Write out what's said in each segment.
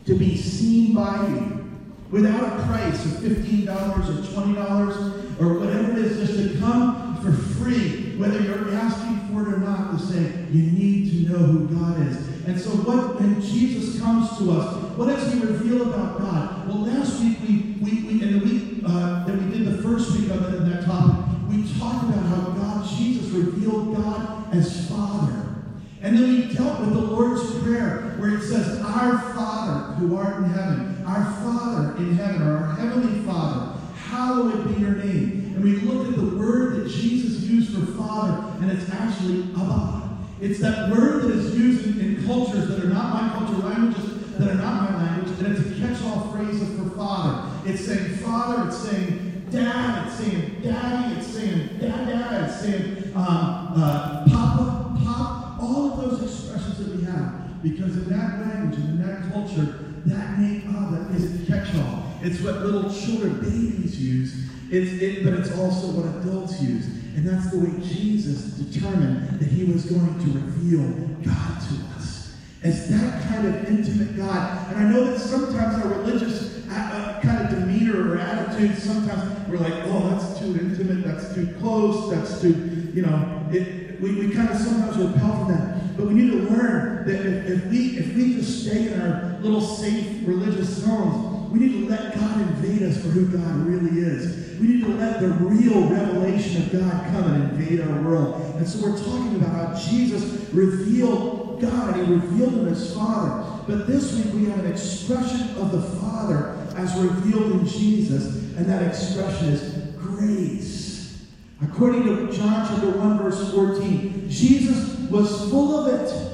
to be seen by you. Without a price of $15 or $20 or whatever it is, just to come for free, whether you're asking for it or not, to say, you need to know who God is. And so when Jesus comes to us, what does he reveal about God? Well, last week, in the week that we did the first week of it in that topic, we talked about how Jesus revealed God as Father. And then we dealt with the Lord's Prayer, where it says, our Father who art in heaven, our Father in heaven, or our Heavenly Father, hallowed be your name. And we looked at the word that Jesus used for Father, and it's actually Abba. It's that word that is used in cultures that are not my culture, languages that are not my language, and it's a catch-all phrase for Father. It's saying Father, it's saying Dad, it's saying Daddy, it's saying Dada, it's saying Papa, Pop, all of those expressions that we have. Because in that language and in that culture, that name Abba is a catch-all. It's what little children, babies use, but it's also what adults use. And that's the way Jesus determined that he was going to reveal God to us. As that kind of intimate God. And I know that sometimes our religious kind of demeanor or attitude, sometimes we're like, oh, that's too intimate, that's too close, that's too, we kind of sometimes repel from that. But we need to learn that if we just stay in our little safe religious zones, we need to let God invade us for who God really is. We need to let the real revelation of God come and invade our world. And so we're talking about how Jesus revealed God. He revealed him as Father. But this week we have an expression of the Father as revealed in Jesus. And that expression is grace. According to John chapter 1, verse 14, Jesus was full of it.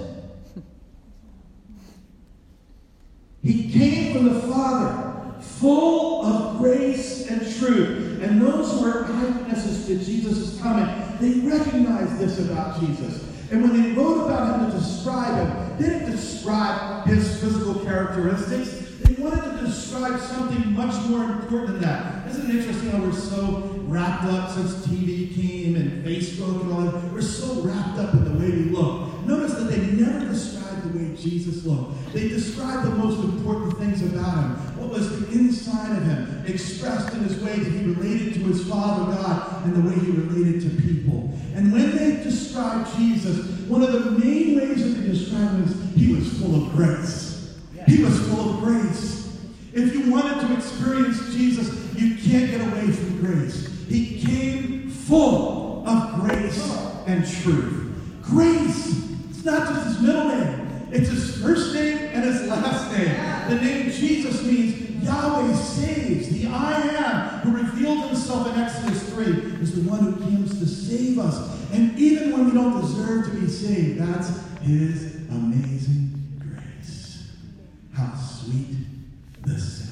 He came from the Father, full of grace and truth. And those who are eyewitnesses to Jesus' coming, they recognized this about Jesus. And when they wrote about him to describe him, they didn't describe his physical characteristics. They wanted to describe something much more important than that. Isn't it interesting how we're so wrapped up since TV came and Facebook and all that? We're so wrapped up in the way we look. Notice that they never described the way Jesus looked. They described the most important things about him. What was the inside of him, expressed in his way that he related to his Father God and the way he related to people. And when they described Jesus, one of the main ways that they described him is he was full of grace. He was full of grace. If you wanted to experience Jesus, you can't get away from grace. He came full of grace and truth. Grace. It's not just his middle name. It's his first name and his last name. The name Jesus means Yahweh saves. The I Am, who revealed himself in Exodus 3, is the one who comes to save us. And even when we don't deserve to be saved, that's his amazing grace. How sweet the sound.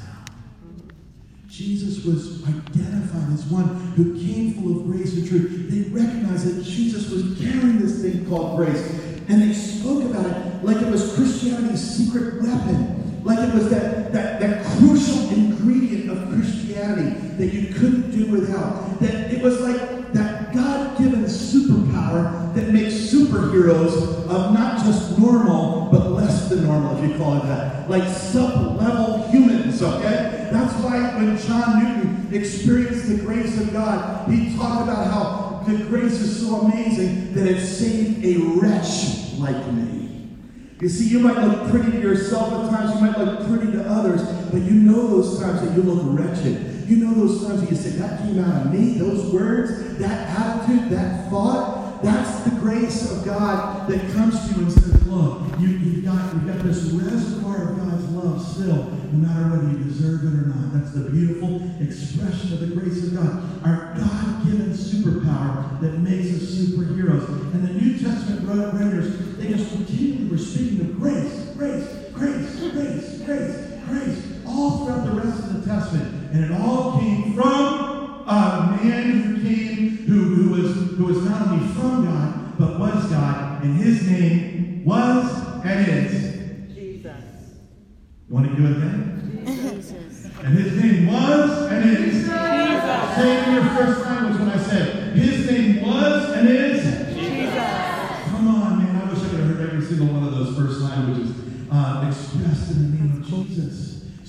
Jesus was identified as one who came full of grace and truth. They recognized that Jesus was carrying this thing called grace. And they spoke about it like it was Christianity's secret weapon. Like it was that crucial ingredient of Christianity that you couldn't do without. That it was like that God-given superpower that makes superheroes of not just normal, but less than normal, if you call it that. Like sub-level humans, okay? That's why when John Newton experienced the grace of God, he talked about how the grace is so amazing that it saved a wretch like me. You see, you might look pretty to yourself at times, you might look pretty to others, but you know those times that you look wretched. You know those times that you say, that came out of me, those words, that attitude, that thought, that's the grace of God that comes to you and says, look, you've got this reservoir of God's love still, no matter whether you deserve it or not. That's the beautiful expression of the grace of God. Our God-given superpower that makes us superheroes. And the New Testament writers, they just continually were speaking of grace, grace, grace, grace, grace, grace, all throughout the rest of the Testament. And it all came from a man who came, who was not only from God, but was God. And his name was and is Jesus. You want to do it then? Jesus. And his name was and is Jesus. Say it in your first language when I said, his name was and is Jesus. Come on, man. I wish I could have heard every single one of those first languages expressed in the name of Jesus.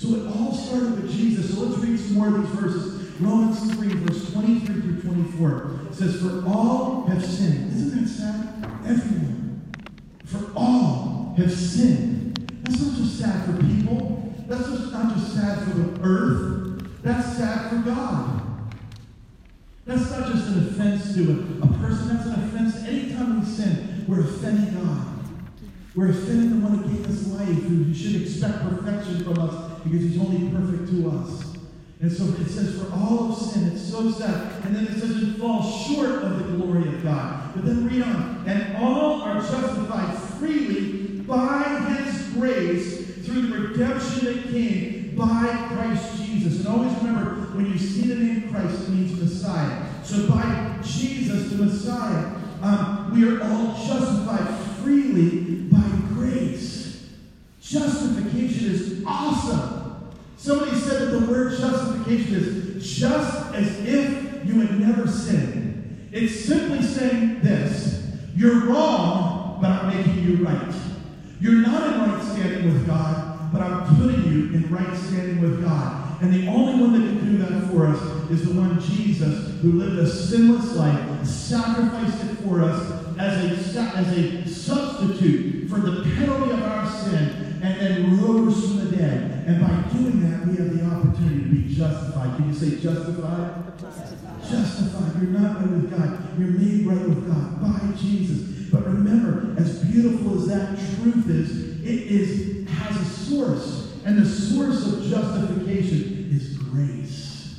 So it all started with Jesus. So let's read some more of these verses. Romans 3, verse 23 through 24. It says, for all have sinned. Isn't that sad? Everyone. For all have sinned. That's not just sad for people. That's just not just sad for the earth. That's sad for God. That's not just an offense to a person. That's an offense. Anytime we sin, we're offending God. We're offending the one who gave us life, who should expect perfection from us because he's only perfect to us. And so it says, for all of sin, it's so sad. And then it says it falls short of the glory of God. But then read on. And all are justified freely by his grace through the redemption that came by Christ Jesus. And always remember, when you see the name Christ, it means Messiah. So by Jesus, the Messiah, we are all justified freely by grace. Justification is awesome. Somebody said that the word justification is just as if you had never sinned. It's simply saying this: you're wrong, but I'm making you right. You're not in right standing with God, but I'm putting you in right standing with God. And the only one that can do that for us is the one, Jesus, who lived a sinless life, sacrificed it for us as a substitute for the penalty of our sin, and then rose from the dead. And by doing that, we have the opportunity to be justified. Can you say justified? Justified. You're not right with God. You're made right with God by Jesus. But remember, as beautiful as that truth is, has a source. And the source of justification is grace.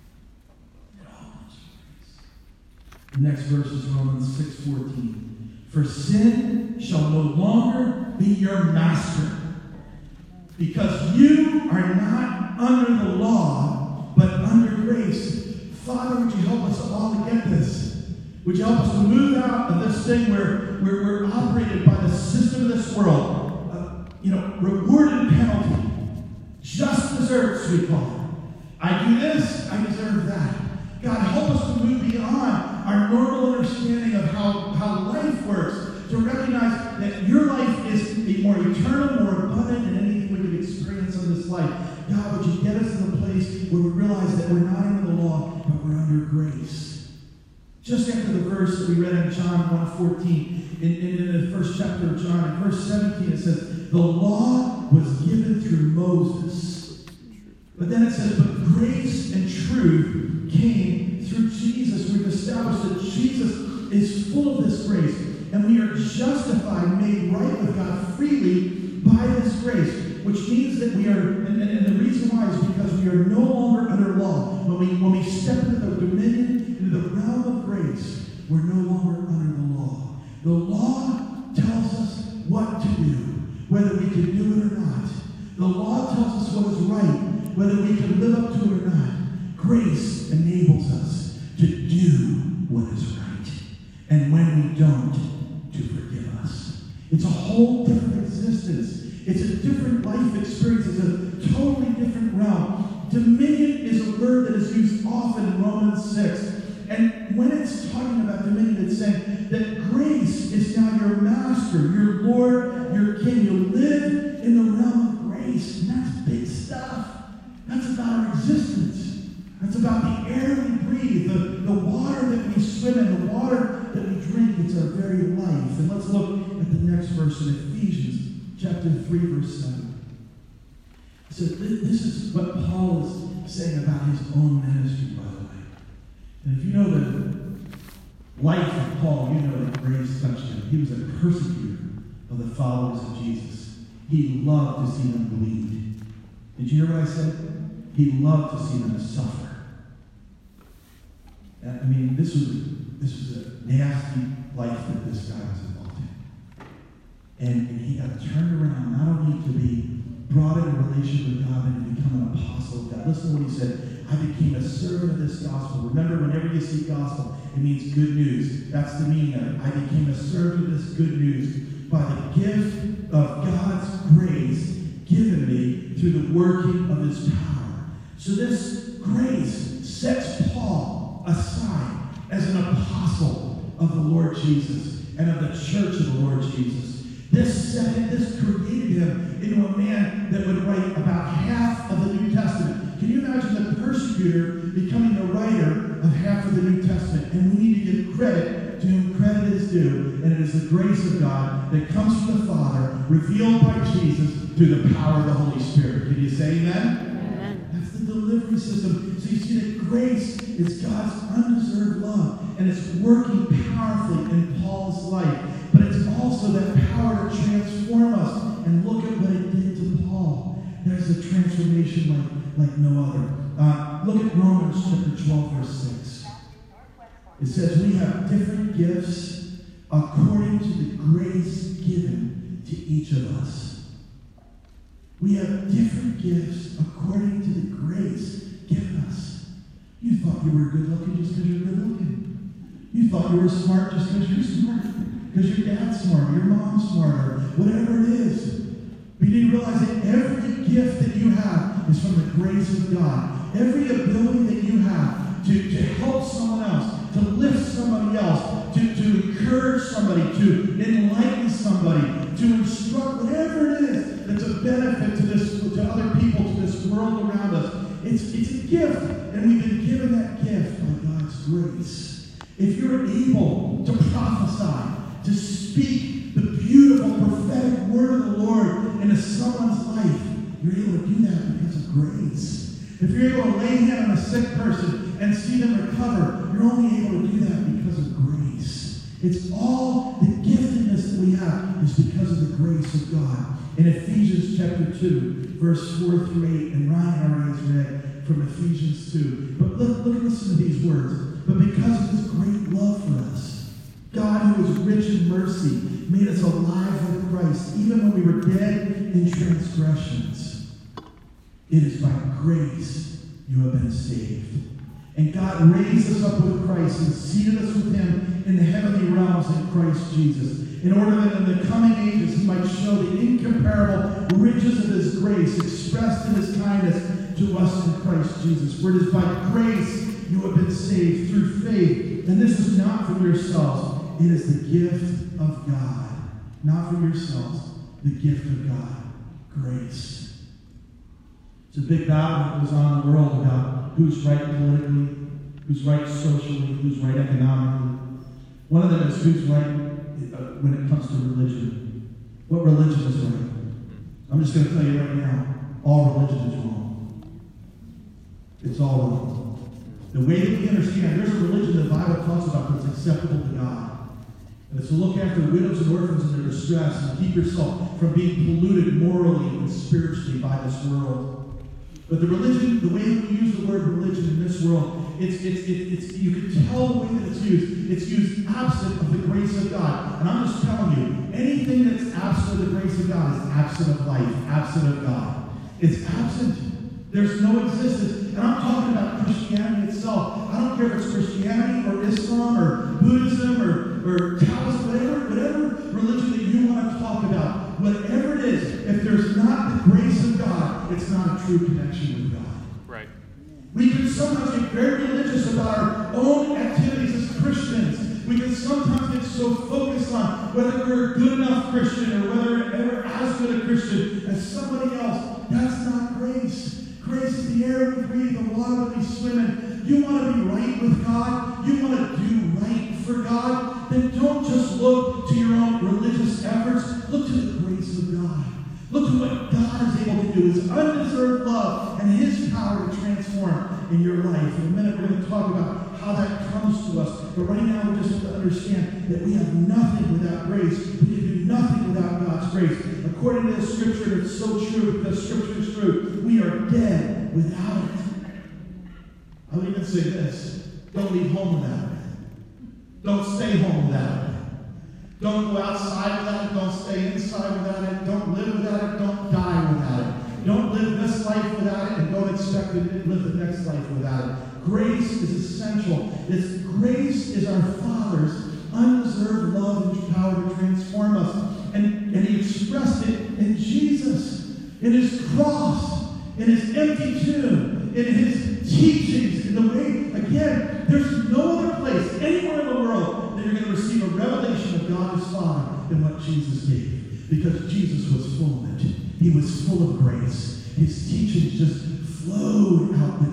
It all comes from grace. The next verse is Romans 6:14. For sin shall no longer be your master, because you are not under the law, but under grace. Father, would you help us all to get this? Would you help us to move out of this thing where we're operated by the system of this world? Reward and penalty. Just desserts, we call it. I do this, I deserve that. God, help us to move beyond our normal understanding of how life works, to recognize that your life is more eternal, more abundant than anything we could experience in this life. God, would you get us in a place where we realize that we're not under the law, but we're under grace. Just after the verse that we read in John 1:14, in the first chapter of John, in verse 17, it says, the law was given through Moses. But then it says, but grace and truth came through Jesus. We've established that Jesus is full of this grace. And we are justified, made right with God freely by this grace. Which means that we are, and the reason why is because we are no longer under law. When we step into the dominion, into the realm of grace, we're no longer under the law. The law tells us what to do, whether we can do it or not. The law tells us what is right, whether we can live up to it or not. Grace enables us to do what is right. And when we don't, to forgive us. It's a whole different existence. It's a different life experience. It's a totally different realm. Dominion is a word that is used often in Romans 6. And when it's talking about dominion, it's saying that grace is now your master, your Lord, your King. You live in the realm of grace. And that's big stuff. That's about our existence. That's about the air we breathe, the water that we swim in, the water that we drink. It's our very life. And let's look at the next verse in Ephesians chapter 3, verse 7. So this is what Paul is saying about his own ministry, by the way. And if you know the life of Paul, you know that grace touched him. He was a persecutor of the followers of Jesus. He loved to see them bleed. Did you hear what I said? He loved to see them suffer. I mean, this was a nasty life that this guy was involved in. And he got turned around, not only to be brought in a relationship with God and to become an apostle of God. Listen to what he said. I became a servant of this gospel. Remember, whenever you see gospel, it means good news. That's the meaning of it. I became a servant of this good news by the gift of God's grace given me through the working of his power. So this grace sets Paul aside as an apostle of the Lord Jesus and of the church of the Lord Jesus. This created him into a man that would write about half of institutor, becoming the writer of half of the New Testament. And we need to give credit to whom credit is due. And it is the grace of God that comes from the Father, revealed by Jesus through the power of the Holy Spirit. Can you say amen? Amen. That's the delivery system. So you see that grace is God's undeserved love. And it's working powerfully in Paul's life. But it's also that power to transform us. And look at what it did to Paul. There's a transformation like no other. Look at Romans chapter 12, verse 6. It says, we have different gifts according to the grace given to each of us. We have different gifts according to the grace given us. You thought you were good looking just because you're good looking. You thought you were smart just because you're smart. Because your dad's smart, your mom's smart, or whatever it is. But you need to realize that every gift that you have is from the grace of God. Every ability that you have to help someone else, to lift somebody else, to encourage somebody, to enlighten somebody, to instruct, whatever it is that's a benefit to other people, to this world around us. It's a gift, and we've been given that gift by God's grace. If you're able to prophesy, to speak the beautiful prophetic word of the Lord into someone's life, you're able to do that because of grace. If you're able to lay hand on a sick person and see them recover, you're only able to do that because of grace. It's all the giftedness that we have is because of the grace of God. In Ephesians chapter 2, verse 4 through 8, and Ryan already has read from Ephesians 2. But look and listen to these words. But because of his great love for us, God, who is rich in mercy, made us alive with Christ, even when we were dead in transgressions. It is by grace you have been saved. And God raised us up with Christ and seated us with him in the heavenly realms in Christ Jesus, in order that in the coming ages he might show the incomparable riches of his grace expressed in his kindness to us in Christ Jesus. For it is by grace you have been saved through faith, and this is not from yourselves. It is the gift of God. Not for yourselves, the gift of God. Grace. It's a big battle that goes on in the world about who's right politically, who's right socially, who's right economically. One of them is who's right when it comes to religion. What religion is right? I'm just going to tell you right now, all religion is wrong. It's all wrong. The way that we understand, there's a religion the Bible talks about that's acceptable to God. And it's to look after the widows and orphans in their distress and keep yourself from being polluted morally and spiritually by this world. But the religion, the way that we use the word religion in this world, it's you can tell the way that it's used absent of the grace of God. And I'm just telling you, anything that's absent of the grace of God is absent of life, absent of God. It's absent. There's no existence. And I'm talking about Christianity itself. I don't care if it's Christianity or Islam or Buddhism or Taoism, whatever religion that you want to talk about. Whatever it is, if there's not the grace of God, it's not a true connection with God. Right. We can sometimes get very religious about our own activities as Christians. We can sometimes get so focused on whether we're a good enough Christian or whether we're as good a Christian as somebody else. That's not grace. Grace is the air we breathe, the water that we swim in. You want to be right with God? You want to do right for God? Then don't just look to your own religious efforts. Look to the grace of God. Look to what God is able to do, his undeserved love and his power to transform in your life. In a minute, we're going to talk about how that comes to us. But right now, we just have to understand that we have nothing without grace. We can do nothing without God's grace. According to the Scripture, it's so true because Scripture is true. We are dead without it. I would even say this. Don't leave home without it. Don't stay home without it. Don't go outside without it. Don't stay inside without it. Don't live without it. Don't die without it. Don't live this life without it and don't expect to live the next life without it. Grace is essential. Grace is our Father's undeserved love and power to transform us. And he expressed it in Jesus, in his cross, in his empty tomb, in his teachings, in the way, again, there's no other place anywhere in the world that you're going to receive a revelation of God as Father than what Jesus gave. Because Jesus was full of it. He was full of grace. His teachings just flowed out the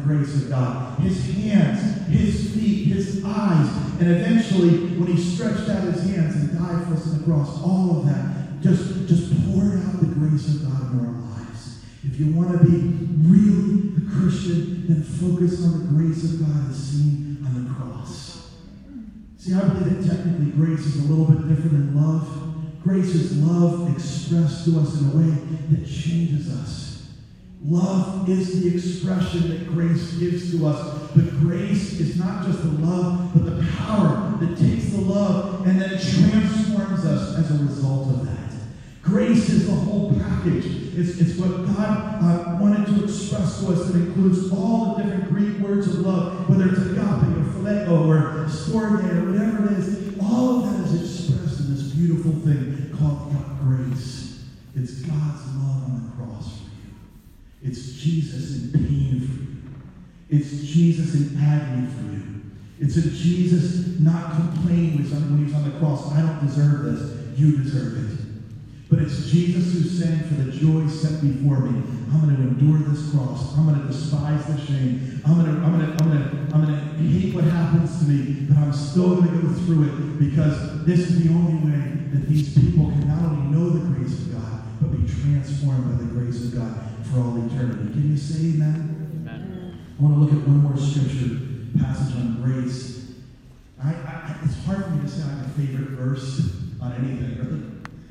the grace of God. His hands, his feet, his eyes, and eventually when he stretched out his hands and died for us on the cross, all of that just poured out the grace of God in our lives. If you want to be really a Christian, then focus on the grace of God as seen on the cross. See, I believe that technically grace is a little bit different than love. Grace is love expressed to us in a way that changes us. Love is the expression that grace gives to us. But grace is not just the love, but the power that takes the love and then transforms us as a result of that. Grace is the whole package. It's what God wanted to express to us that includes all the different Greek words of love, whether it's agape or phileo or storge or whatever it is. All of that is expressed in this beautiful thing called grace. It's God's love on the cross for you. It's Jesus in pain for you. It's Jesus in agony for you. It's a Jesus not complaining when he was on the cross. I don't deserve this. You deserve it. But it's Jesus who's saying, for the joy set before me, I'm going to endure this cross. I'm going to despise the shame. I'm going to hate what happens to me, but I'm still going to go through it because this is the only way that these people can not only know the grace of God, but be transformed by the grace of God for all eternity. Can you say amen? Amen. I want to look at one more scripture passage on grace. It's hard for me to say I have a favorite verse on anything, really.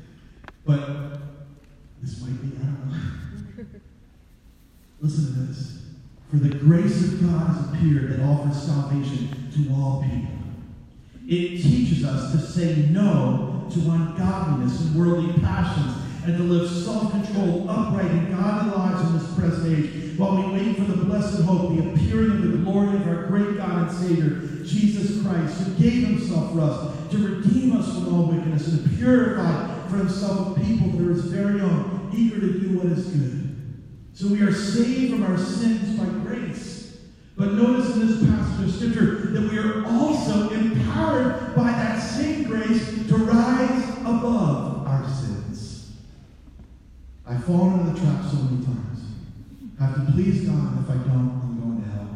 But this might be, I don't know. Listen to this. For the grace of God has appeared that offers salvation to all people. It teaches us to say no to ungodliness and worldly passions and to live self-controlled, upright, and godly lives in this present age while we wait for the blessed hope, the appearing of the glory of our great God and Savior, Jesus Christ, who gave himself for us to redeem us from all wickedness and to purify for himself a people that are his very own, eager to do what is good. So we are saved from our sins by grace. But notice in this passage of Scripture that we are also empowered by that same grace to rise above our sins. I've fallen into the trap so many times. I have to please God, and if I don't, I'm going to hell.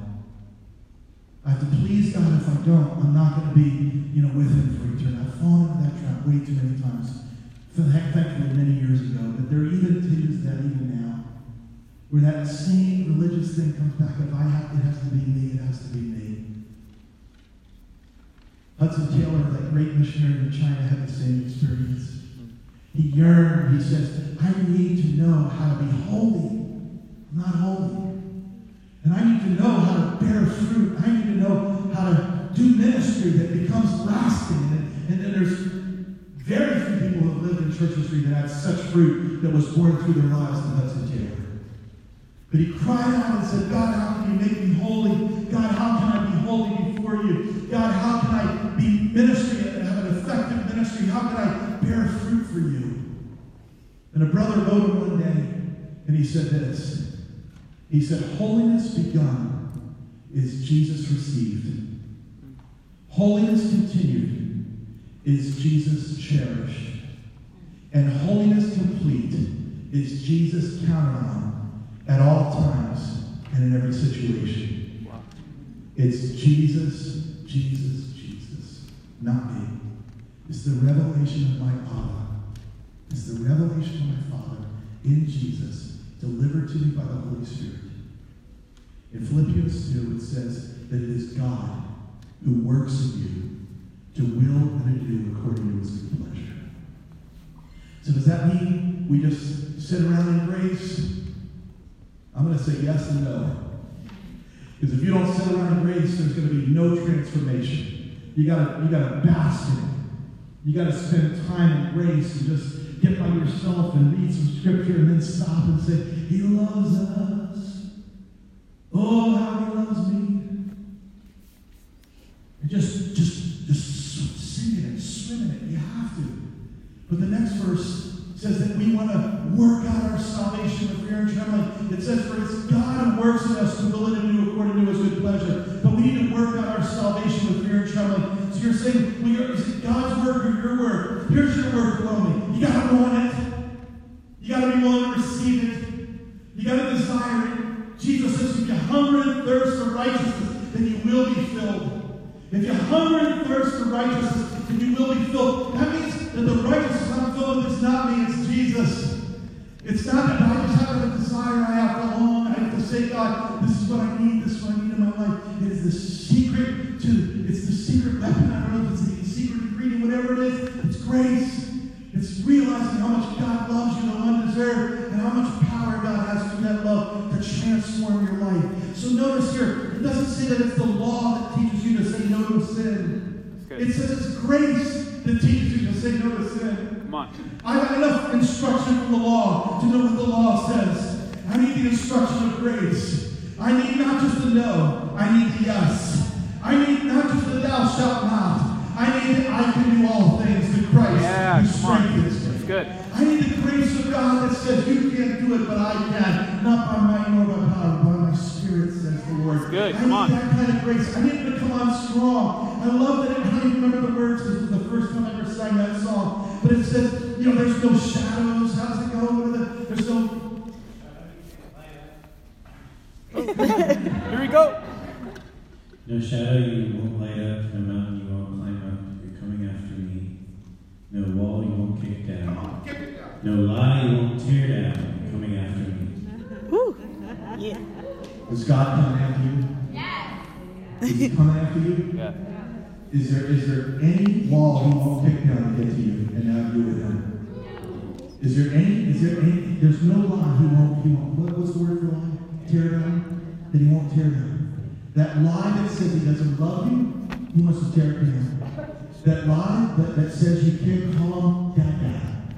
I have to please God, and if I don't, I'm not going to be, with him for eternity. I've fallen into that trap way too many times. Thankfully, many years ago, but there are even things that even now, where that same religious thing comes back. If it has to be me, it has to be me. Hudson Taylor, that great missionary in China, had the same experience. He yearned, he says, I need to know how to be holy. I'm not holy. And I need to know how to bear fruit. I need to know how to do ministry that becomes lasting. And then there's very few people who have lived in church history that had such fruit that was born through their lives than Hudson Taylor. But he cried out and said, God, how can you make me holy? God, how can I be holy before you? God, how can I be ministry and have an effective ministry? How can I bear fruit for you? And a brother wrote him one day, and he said this. He said, holiness begun is Jesus received. Holiness continued is Jesus cherished. And holiness complete is Jesus counted on at all times and in every situation. Wow. It's Jesus, Jesus, Jesus, not me. It's the revelation of my Abba. It's the revelation of my Father in Jesus, delivered to me by the Holy Spirit. In Philippians 2, it says that it is God who works in you to will and to do according to his good pleasure. So does that mean we just sit around in grace? I'm going to say yes and no. Because if you don't sit around in grace, there's going to be no transformation. You gotta bask in it. You got to spend time in grace and just get by yourself and read some scripture and then stop and say, he loves us. Oh, how he loves me. And just sing it and swim in it. You have to. But the next verse says that we want to work out our salvation with fear and trembling. It says, for it's God who works in us to will and do according to his good pleasure. But we need to work out our salvation with fear and trembling. So you're saying, is it God's work or your work? Here's your work below me. You got to want it. You got to be willing to receive it. You got to desire it. Jesus says, if you hunger and thirst righteousness, then you will be filled. If you hunger and thirst for righteousness, then you will be filled. That means that the righteousness I'm filled with is not me, it's Jesus. It's not that I just have a desire I have to long. I have to say, God, this is what I need, this is what I need in my life. It is the secret it's the secret weapon. I don't know if it's the secret ingredient, whatever it is. It's grace. It's realizing how much God loves you, though undeserved, and how much power God has through that love to transform your life. So notice here, it doesn't say that it's the law that teaches you to say no to sin. It says it's grace that teaches you to say no to sin. Come on. I have enough instruction from the law to know what the law says. I need the instruction of grace. I need not just the no, I need the yes. I need not just the thou shalt not. I need that I can do all things through Christ who strengthens me. That's good. I need the grace of God that says you can't do it, but I can. Not by might nor by power, but by my spirit, says the Lord. That's good. I Come need on. that kind of grace. I need it to come on strong. I love that I don't even remember the words. This was the first time I ever sang that song. But it says, there's no shadows. How does it go? There's no... Here we go. No shadow you won't light up, no mountain you won't climb up. You're coming after me. No wall you won't kick down. No lie you won't tear down. You're coming after me. Woo. Yeah. Is God coming after you? Yes. Is He coming after you? Yeah. Is there any wall He won't kick down to get to you and have you with Him? Is there any, there's no lie He won't, what's the word for lie? Tear down? That He won't tear down. That lie that says He doesn't love you, He wants to tear it down. That lie that says you can't call Him Dad.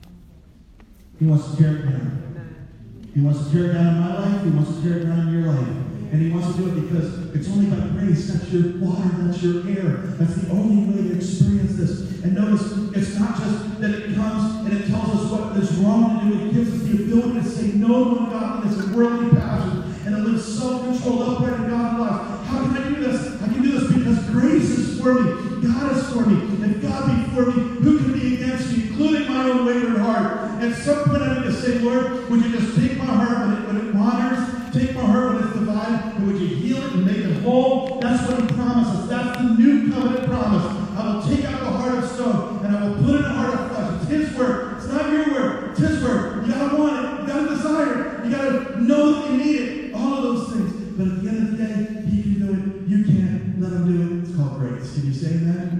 He wants to tear it down. He wants to tear it down in my life. He wants to tear it down in your life. And He wants to do it because it's only by grace. That's your water. That's your air. That's the only way to experience this. And notice, it's not just that it comes and it tells us what is wrong to do. It gives us the ability to say no to ungodliness and worldly passion and to live self-controlled, upright, and godly lives. How can I do this? I can do this because grace is for me. God is for me. If God be for me, who can be against me, including my own wayward heart? At some point I need to say, Lord, would you just take my heart when it wanders, take my heart when it's divided, and would you heal it and make it whole? That's what He promises. That's the new covenant promise. I will take out the heart of stone, and I will put in a heart of flesh. It's His word. It's not your word. It's His word. You got to want it. You got to desire it. You got to know that you need it. All of those things. But at the end of the day, He can do it. You can't. Let Him do it. It's called grace. Can you say that?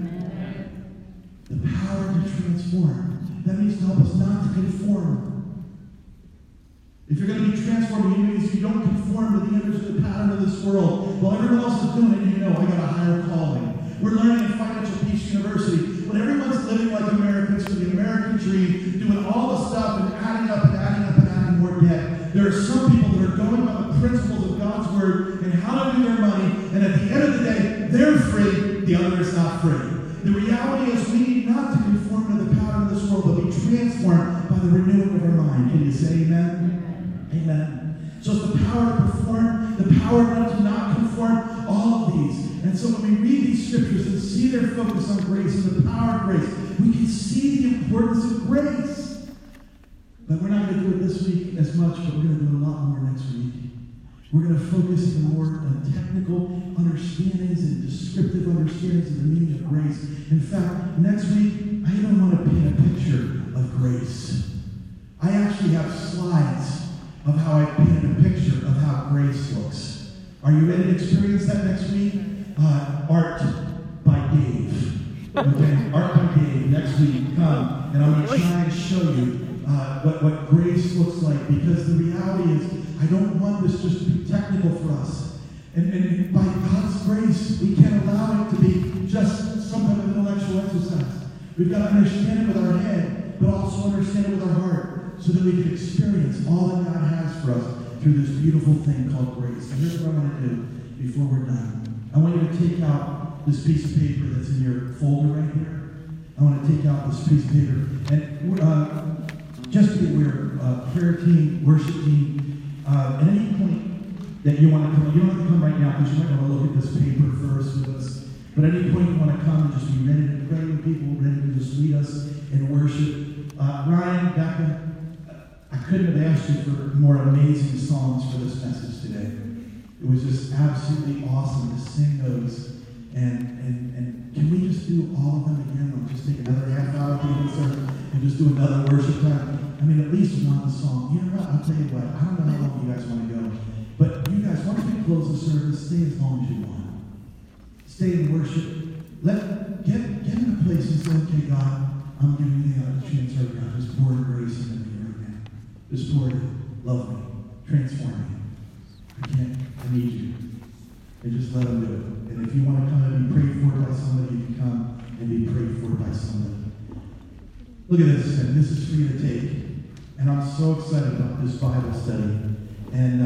The power to transform. That means to help us not to conform. If you're going to be transformed, it means you don't conform to the image of the pattern of this world. While everyone else is doing it, I got a higher calling. We're learning in Financial Peace University, when everyone's living like Americans for the American dream, doing all the stuff and adding up and adding up and adding more debt, there are some people that are going by the principles of God's Word and how to do their money, and at the end of the day, they're free, the other is not free. The reality is we need not to conform to the pattern of this world, but be transformed by the renewing of our mind. Can you say amen? Amen. So it's the power to perform, the power not to not conform, all of these. And so when we read these scriptures and see their focus on grace and the power of grace, we can see the importance of grace. But we're not going to do it this week as much, but we're going to do it a lot more next week. We're going to focus even more on technical understandings and descriptive understandings of the meaning of grace. In fact, next week, I even want to paint a picture of grace. I actually have slides of how I painted a picture of how grace looks. Are you ready to experience that next week? Art by Dave. Okay, Art by Dave next week. Come, and I'm going to try and show you what grace looks like, because the reality is I don't want this just to be technical for us. And by God's grace, we can't allow it to be just some kind of intellectual exercise. We've got to understand it with our head, but also understand it with our heart, so that we can experience all that God has for us through this beautiful thing called grace. And here's what I want to do before we're done. I want you to take out this piece of paper that's in your folder right here. I want to take out this piece of paper. And just to be aware, prayer team, worship team, at any point that you want to come, you don't have to come right now because you might want to look at this paper first with us. But at any point you want to come and just be ready to pray with people, ready to just lead us in worship. Ryan, Becca, I couldn't have asked you for more amazing songs for this message today. It was just absolutely awesome to sing those. And can we just do all of them again? Like just take another half hour of the service and just do another worship time? I mean, at least one song. You know what? I'll tell you what. I don't know how long you guys want to go. But you guys, once we close the service, stay as long as you want. Stay in worship. Get in a place and say, okay, God, I'm giving you the chance right now. Just pour grace into me right now. Just pour it. Love me. Transform me. I need you. And just let him do it. And if you want to come and be prayed for by somebody, you can come and be prayed for by somebody. Look at this, and this is for you to take. And I'm so excited about this Bible study. And,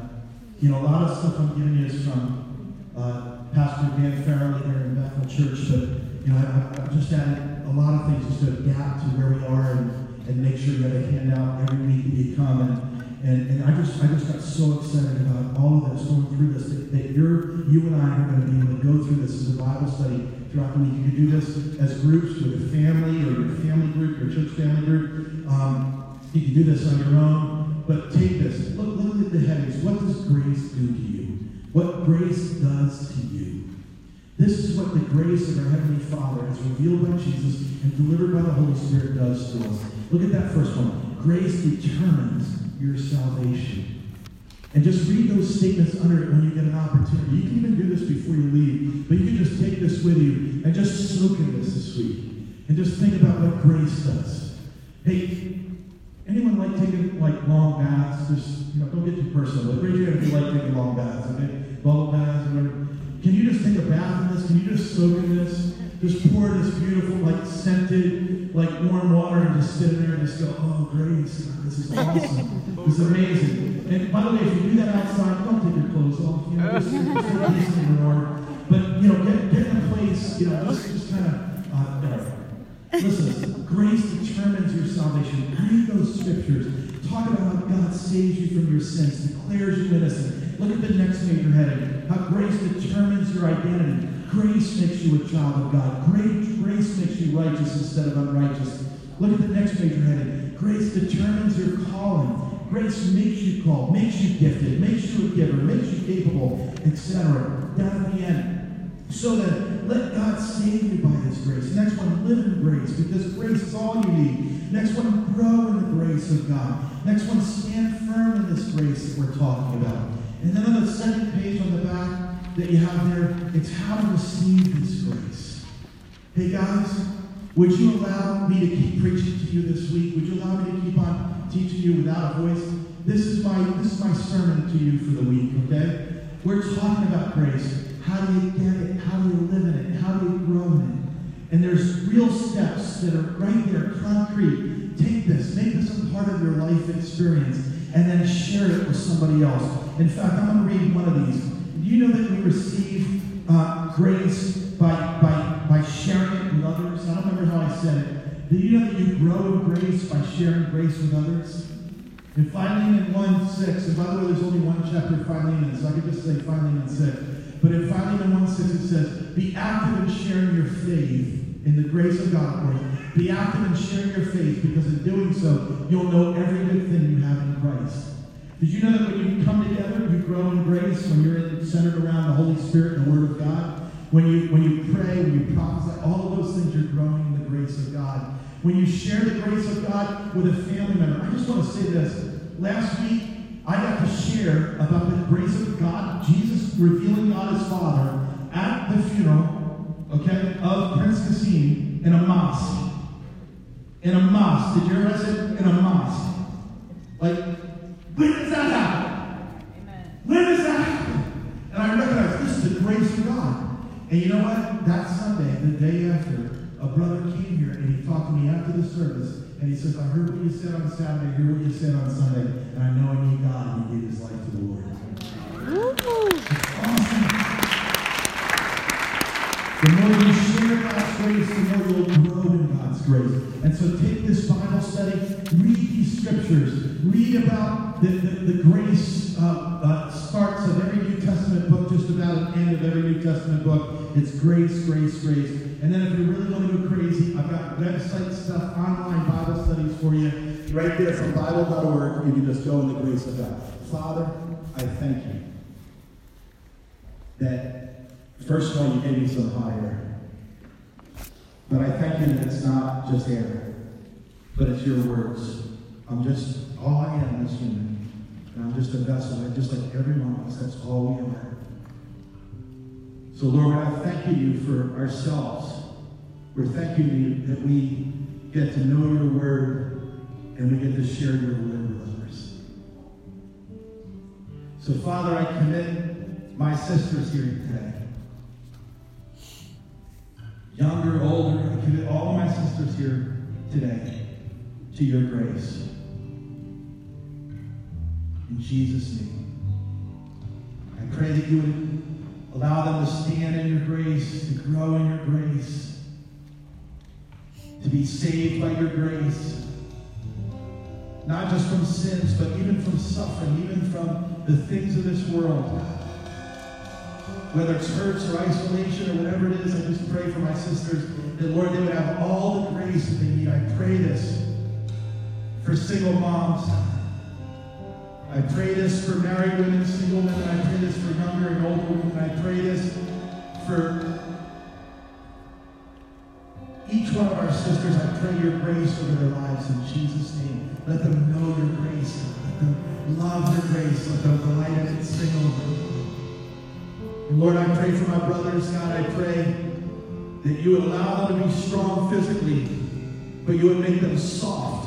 a lot of stuff I'm giving you is from Pastor Dan Farrelly here in Bethel Church. But, I've just added a lot of things just to adapt to where we are and make sure that I hand out every week that you come. And I just got so excited about all of this, going through this, that you and I are going to be able to go through this as a Bible study throughout the week. You can do this as groups with a family or your family group, your church family group. You can do this on your own, but take this. Look at the headings. What does grace do to you? What grace does to you? This is what the grace of our Heavenly Father as revealed by Jesus and delivered by the Holy Spirit does to us. Look at that first one. Grace determines your salvation. And just read those statements under it when you get an opportunity. You can even do this before you leave, but you can just take this with you and just soak in this week. And just think about what grace does. Hey, anyone like taking long baths? Just, don't get too personal, but raise your hand if you like taking long baths, okay? Bubble baths, whatever. Can you just take a bath in this? Can you just soak in this? Just pour this beautiful, scented, warm water and just sit in there and just go, oh, grace, this is awesome. This is amazing. And by the way, if you do that outside, don't take your clothes off. Just peace in the Lord. But, get in a place, just kind of, listen, grace determines your salvation. Read those scriptures. Talk about how God saves you from your sins, declares you innocent. Look at the next major heading. How grace determines your identity. Grace makes you a child of God. Grace makes you righteous instead of unrighteous. Look at the next major heading. Grace determines your calling. Grace makes you called, makes you gifted, makes you a giver, makes you capable, etc. Down at the end. So that let God save you by His grace. Next one, live in grace, because grace is all you need. Next one, grow in the grace of God. Next one, stand firm in this grace that we're talking about. And then on the second page on the back that you have there, it's how to receive this grace. Hey guys, would you allow me to keep preaching to you this week? Would you allow me to keep on teaching you without a voice? This is my sermon to you for the week, okay? We're talking about grace. How do you get it? How do you live in it? How do you grow in it? And there's real steps that are right there, concrete. Take this, make this a part of your life experience, and then share it with somebody else. In fact, I'm going to read one of these. Do you know that we receive grace by sharing it with others? I don't remember how I said it. Do you know that you grow in grace by sharing grace with others? In Philemon 1:6, and by the way, there's only one chapter of Philemon, so I could just say Philemon 6. But in Philemon 1:6 it says, be active in sharing your faith in the grace of God, of course. Be active in sharing your faith, because in doing so, you'll know every good thing you have in Christ. Did you know that when you come together, you grow in grace, when you're centered around the Holy Spirit and the Word of God? When you pray, when you prophesy, all of those things, you're growing in the grace of God. When you share the grace of God with a family member, I just want to say this. Last week, I got to share about the grace of God, Jesus revealing God as Father at the funeral, okay, of Prince Kasim in a mosque. In a mosque. Did you ever see it? In a mosque. When does that happen? Amen. When does that happen? And I recognize this is the grace of God. And you know what? That Sunday, the day after, a brother came here and he talked to me after the service. And he says, I heard what you said on Saturday, I heard what you said on Sunday, and I know I need God, and he gave his life to the Lord. It's awesome. The more you share God's grace, the more you'll grow in God's grace. And so take this Bible study, read these scriptures, read about the grace starts of every New Testament book, just about at the end of every New Testament book. It's grace, grace, grace. And then if you really want to go crazy, I've got website stuff, online Bible studies for you, right there from Bible.org. You can just go in the grace of God. Father, I thank you that, first of all, you gave me some hot air. But I thank you that it's not just air, but it's your words. All I am is human. And I'm just a vessel, just like every one of us. That's all we are. So, Lord, I thank you for ourselves. We're thanking you that we get to know your word and we get to share your word with others. So, Father, I commit my sisters here today. Younger, older, I commit all of my sisters here today to your grace. In Jesus' name. I pray that you would allow them to stand in your grace, to grow in your grace, to be saved by your grace. Not just from sins, but even from suffering, even from the things of this world. Whether it's hurts or isolation or whatever it is, I just pray for my sisters that, Lord, they would have all the grace that they need. I pray this for single moms. I pray this for married women, single women. I pray this for younger and older women. I pray this for each one of our sisters. I pray your grace over their lives in Jesus' name. Let them know your grace. Let them love your grace. Let them delight in it, sing over it. And Lord, I pray for my brothers, God. I pray that you would allow them to be strong physically, but you would make them soft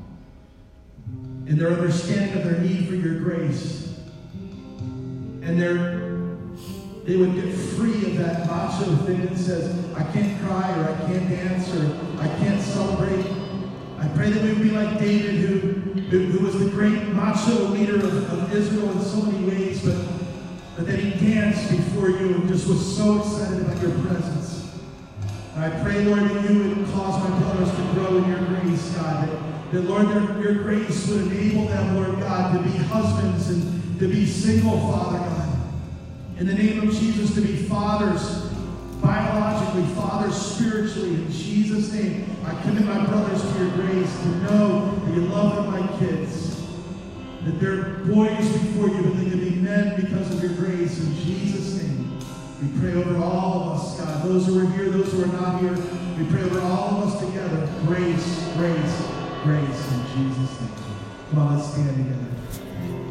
in their understanding of their need for your grace. And they would get free of that macho thing that says, I can't cry, or I can't dance, or I can't celebrate. I pray that we would be like David, who was the great macho leader of Israel in so many ways, but that he danced before you and just was so excited about your presence. And I pray, Lord, that you would cause my brothers to grow in your grace, God, that Lord, your grace would enable them, Lord God, to be husbands and to be single, Father God. In the name of Jesus, to be fathers, biologically, fathers spiritually. In Jesus' name, I commit my brothers to your grace, to know that you love them like kids, that they're boys before you, but they can be men because of your grace. In Jesus' name, we pray over all of us, God, those who are here, those who are not here. We pray over all of us together. Grace, grace, grace in Jesus' name. Come on, let's stand together.